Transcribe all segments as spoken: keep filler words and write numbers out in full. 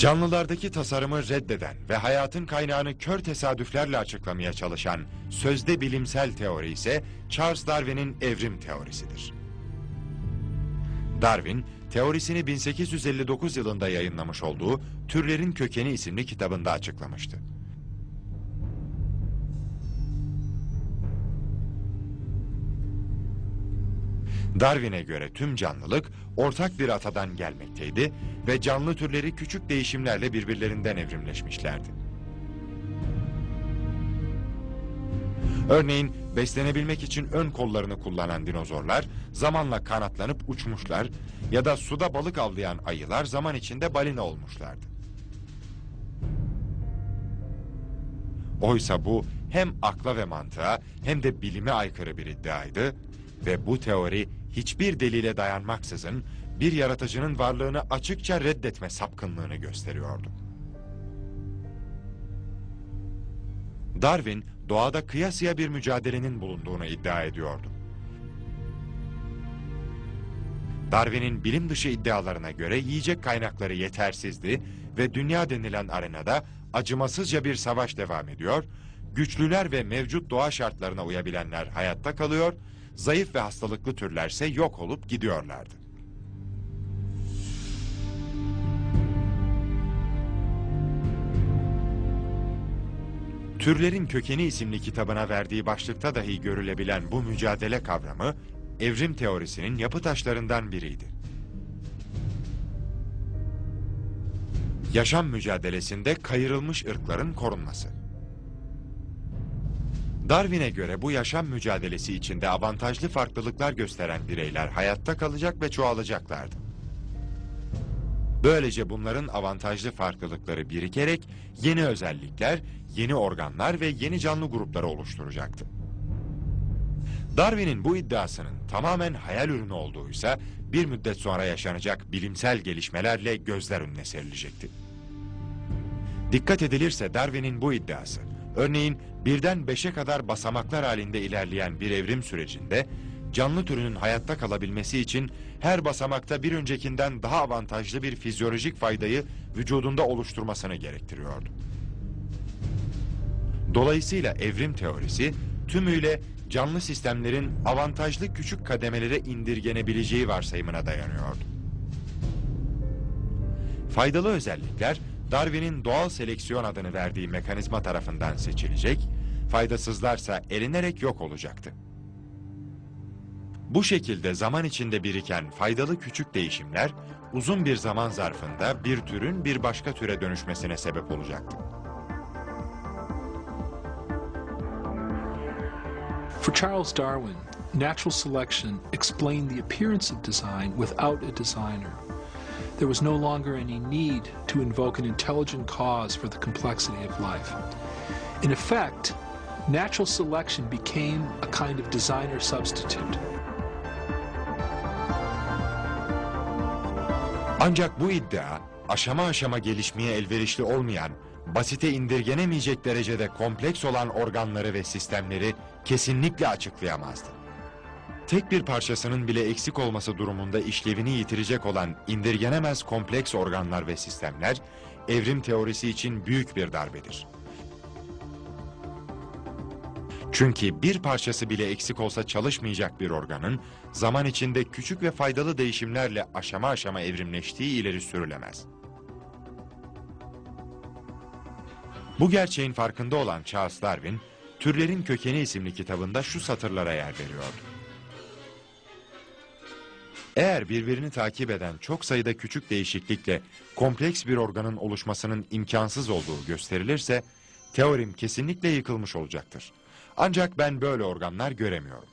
Canlılardaki tasarımı reddeden ve hayatın kaynağını kör tesadüflerle açıklamaya çalışan sözde bilimsel teori ise Charles Darwin'in evrim teorisidir. Darwin, teorisini bin sekiz yüz elli dokuz yılında yayınlamış olduğu Türlerin Kökeni isimli kitabında açıklamıştı. Darwin'e göre tüm canlılık ortak bir atadan gelmekteydi ve canlı türleri küçük değişimlerle birbirlerinden evrimleşmişlerdi. Örneğin beslenebilmek için ön kollarını kullanan dinozorlar zamanla kanatlanıp uçmuşlar ya da suda balık avlayan ayılar zaman içinde balina olmuşlardı. Oysa bu hem akla ve mantığa hem de bilime aykırı bir iddiaydı ve bu teori hiçbir delile dayanmaksızın bir yaratıcının varlığını açıkça reddetme sapkınlığını gösteriyordu. Darwin, doğada kıyasıya bir mücadelenin bulunduğunu iddia ediyordu. Darwin'in bilim dışı iddialarına göre yiyecek kaynakları yetersizdi ve dünya denilen arenada acımasızca bir savaş devam ediyor, güçlüler ve mevcut doğa şartlarına uyabilenler hayatta kalıyor, zayıf ve hastalıklı türlerse yok olup gidiyorlardı. Türlerin Kökeni isimli kitabına verdiği başlıkta dahi görülebilen bu mücadele kavramı, evrim teorisinin yapı taşlarından biriydi. Yaşam mücadelesinde kayırılmış ırkların korunması. Darwin'e göre bu yaşam mücadelesi içinde avantajlı farklılıklar gösteren bireyler hayatta kalacak ve çoğalacaklardı. Böylece bunların avantajlı farklılıkları birikerek yeni özellikler, yeni organlar ve yeni canlı grupları oluşturacaktı. Darwin'in bu iddiasının tamamen hayal ürünü olduğuysa bir müddet sonra yaşanacak bilimsel gelişmelerle gözler önüne serilecekti. Dikkat edilirse Darwin'in bu iddiası, örneğin birden beşe kadar basamaklar halinde ilerleyen bir evrim sürecinde canlı türünün hayatta kalabilmesi için her basamakta bir öncekinden daha avantajlı bir fizyolojik faydayı vücudunda oluşturmasını gerektiriyordu. Dolayısıyla evrim teorisi tümüyle canlı sistemlerin avantajlı küçük kademelere indirgenebileceği varsayımına dayanıyordu. Faydalı özellikler Darwin'in doğal seleksiyon adını verdiği mekanizma tarafından seçilecek, faydasızlarsa elinerek yok olacaktı. Bu şekilde zaman içinde biriken faydalı küçük değişimler uzun bir zaman zarfında bir türün bir başka türe dönüşmesine sebep olacaktı. For Charles Darwin, natural selection explained the appearance of design without a designer. There was no longer any need to invoke an intelligent cause for the complexity of life. In effect, natural selection became a kind of designer substitute. Ancak bu iddia, aşama aşama gelişmeye elverişli olmayan, basite indirgenemeyecek derecede kompleks olan organları ve sistemleri kesinlikle açıklayamazdı. Tek bir parçasının bile eksik olması durumunda işlevini yitirecek olan indirgenemez kompleks organlar ve sistemler, evrim teorisi için büyük bir darbedir. Çünkü bir parçası bile eksik olsa çalışmayacak bir organın, zaman içinde küçük ve faydalı değişimlerle aşama aşama evrimleştiği ileri sürülemez. Bu gerçeğin farkında olan Charles Darwin, Türlerin Kökeni isimli kitabında şu satırlara yer veriyordu. Eğer birbirini takip eden çok sayıda küçük değişiklikle kompleks bir organın oluşmasının imkansız olduğu gösterilirse, teorim kesinlikle yıkılmış olacaktır. Ancak ben böyle organlar göremiyorum.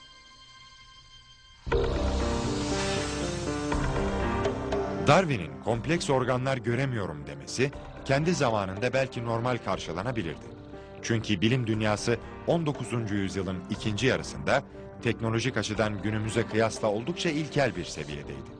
Darwin'in kompleks organlar göremiyorum demesi, kendi zamanında belki normal karşılanabilirdi. Çünkü bilim dünyası on dokuzuncu yüzyılın ikinci yarısında teknolojik açıdan günümüze kıyasla oldukça ilkel bir seviyedeydi.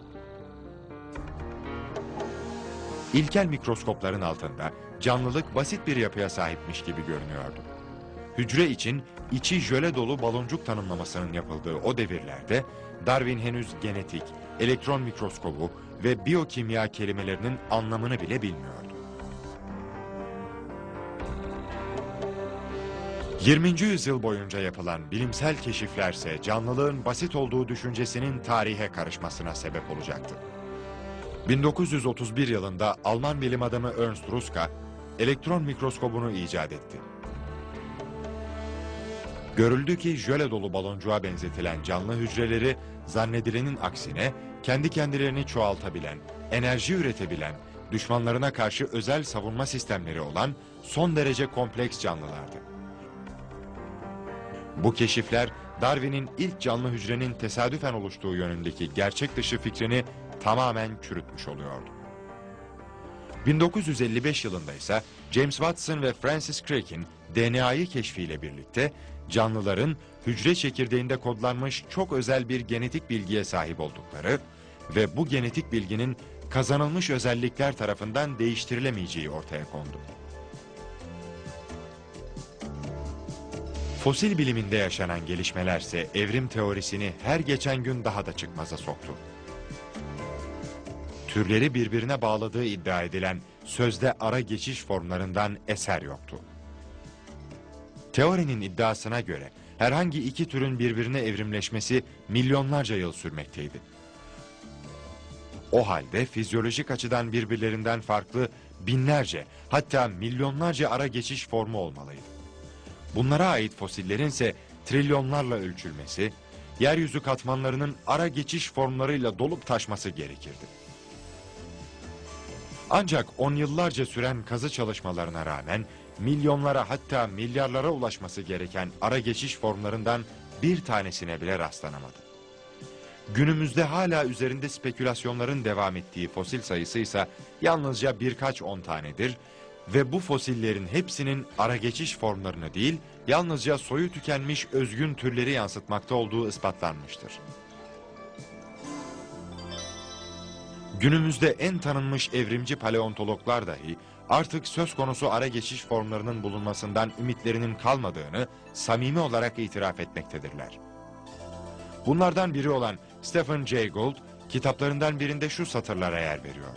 İlkel mikroskopların altında canlılık basit bir yapıya sahipmiş gibi görünüyordu. hücre için içi jöle dolu baloncuk tanımlamasının yapıldığı o devirlerde Darwin henüz genetik, elektron mikroskobu ve biyokimya kelimelerinin anlamını bile bilmiyordu. yirminci yüzyıl boyunca yapılan bilimsel keşiflerse canlılığın basit olduğu düşüncesinin tarihe karışmasına sebep olacaktı. bin dokuz yüz otuz bir yılında Alman bilim adamı Ernst Ruska elektron mikroskobunu icat etti. Görüldü ki jöle dolu baloncuğa benzetilen canlı hücreleri zannedilenin aksine kendi kendilerini çoğaltabilen, enerji üretebilen, düşmanlarına karşı özel savunma sistemleri olan son derece kompleks canlılardı. Bu keşifler Darwin'in ilk canlı hücrenin tesadüfen oluştuğu yönündeki gerçek dışı fikrini tamamen çürütmüş oluyordu. bin dokuz yüz elli beş yılında ise James Watson ve Francis Crick'in D N A'yı keşfiyle birlikte canlıların hücre çekirdeğinde kodlanmış çok özel bir genetik bilgiye sahip oldukları ve bu genetik bilginin kazanılmış özellikler tarafından değiştirilemeyeceği ortaya kondu. Fosil biliminde yaşanan gelişmelerse evrim teorisini her geçen gün daha da çıkmaza soktu. Türleri birbirine bağladığı iddia edilen sözde ara geçiş formlarından eser yoktu. Teorinin iddiasına göre herhangi iki türün birbirine evrimleşmesi milyonlarca yıl sürmekteydi. O halde fizyolojik açıdan birbirlerinden farklı binlerce hatta milyonlarca ara geçiş formu olmalıydı. Bunlara ait fosillerin ise trilyonlarla ölçülmesi, yeryüzü katmanlarının ara geçiş formlarıyla dolup taşması gerekirdi. Ancak on yıllarca süren kazı çalışmalarına rağmen milyonlara hatta milyarlara ulaşması gereken ara geçiş formlarından bir tanesine bile rastlanamadı. Günümüzde hala üzerinde spekülasyonların devam ettiği fosil sayısı ise yalnızca birkaç on tanedir ve bu fosillerin hepsinin ara geçiş formlarını değil, yalnızca soyu tükenmiş özgün türleri yansıtmakta olduğu ispatlanmıştır. Günümüzde en tanınmış evrimci paleontologlar dahi artık söz konusu ara geçiş formlarının bulunmasından ümitlerinin kalmadığını samimi olarak itiraf etmektedirler. Bunlardan biri olan Stephen Jay Gould, kitaplarından birinde şu satırlara yer veriyor.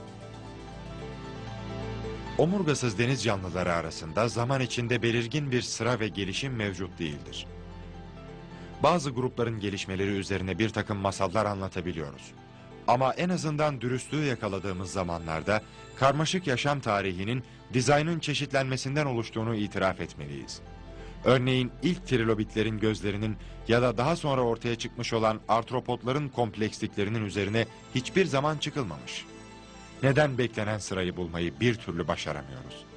Omurgasız deniz canlıları arasında zaman içinde belirgin bir sıra ve gelişim mevcut değildir. Bazı grupların gelişmeleri üzerine bir takım masallar anlatabiliyoruz. Ama en azından dürüstlüğü yakaladığımız zamanlarda karmaşık yaşam tarihinin dizaynın çeşitlenmesinden oluştuğunu itiraf etmeliyiz. Örneğin ilk trilobitlerin gözlerinin ya da daha sonra ortaya çıkmış olan artropodların kompleksliklerinin üzerine hiçbir zaman çıkılmamış. Neden beklenen sırayı bulmayı bir türlü başaramıyoruz?